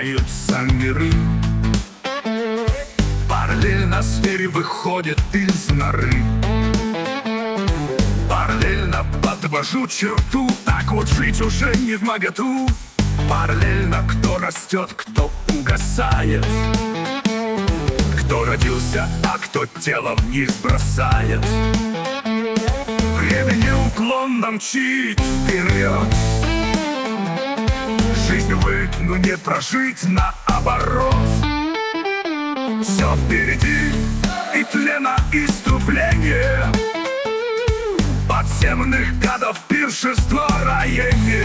развиваются миры. Параллельно зверь выходит из норы. Параллельно подвожу черту, так вот жить уже не вмоготу. Параллельно кто растет, кто угасает, кто родился, а кто тело вниз бросает. Время неуклонно мчит вперед. Жизнь, увы, но не прожить наоборот. Все впереди, и тлена иступление, подземных гадов пиршество роение.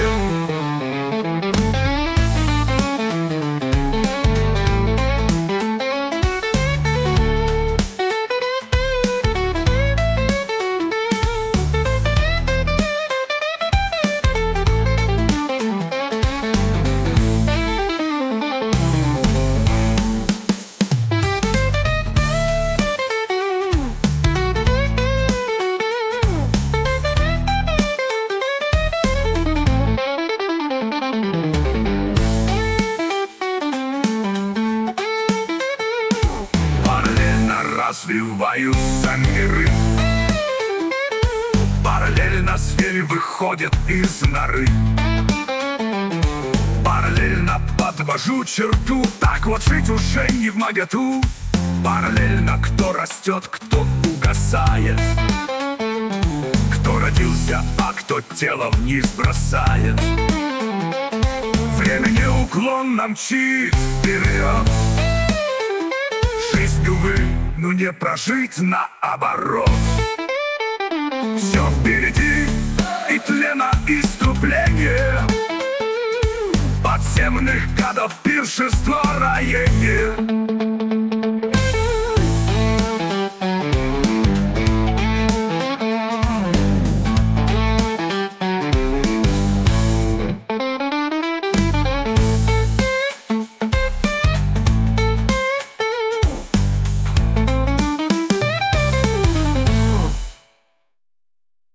Развиваются миры. Параллельно зверь выходит из норы. Параллельно подвожу черту, так вот жить уже не вмоготу. Параллельно кто растет, кто угасает, кто родился, а кто тело вниз бросает. Время неуклонно мчит вперед. Жизнь, увы, но не прожить наоборот. Все впереди, и тлена иступление, подземных гадов пиршество роение.